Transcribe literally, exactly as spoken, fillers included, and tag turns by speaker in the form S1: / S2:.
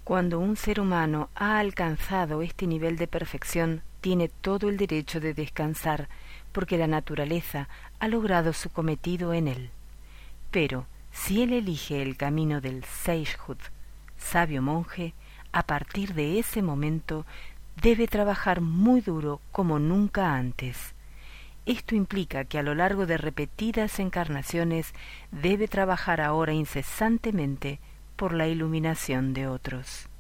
S1: Cuando un ser humano ha alcanzado este nivel de perfección, tiene todo el derecho de descansar, porque la naturaleza ha logrado su cometido en él. Pero, si él elige el camino del Seichhut, sabio monje, a partir de ese momento debe trabajar muy duro como nunca antes. Esto implica que a lo largo de repetidas encarnaciones debe trabajar ahora incesantemente por la iluminación de otros.